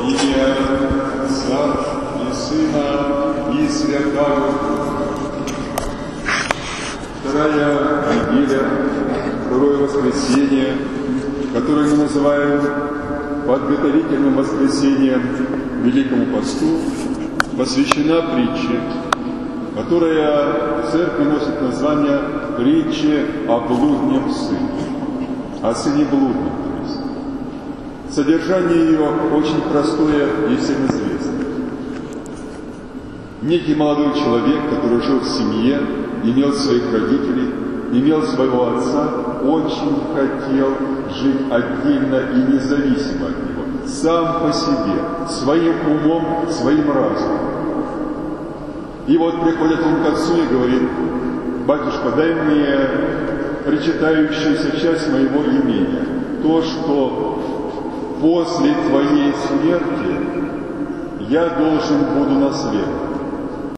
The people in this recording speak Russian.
имя Отца и Сына и Святого Духа. Вторая неделя, второе воскресенье, которое мы называем подготовительным воскресеньем к Великому Посту, посвящена притче, которая в церкви носит название «Притчи о блудном сыне», о сыне блудном, то есть. Содержание ее очень простое и всем известно. Некий молодой человек, который жил в семье, имел своих родителей, имел своего отца, очень хотел жить отдельно и независимо от него, сам по себе, своим умом, своим разумом. И вот приходит он к отцу и говорит: «Батюшка, дай мне причитающуюся часть моего имения, то, что после твоей смерти я должен буду наследовать».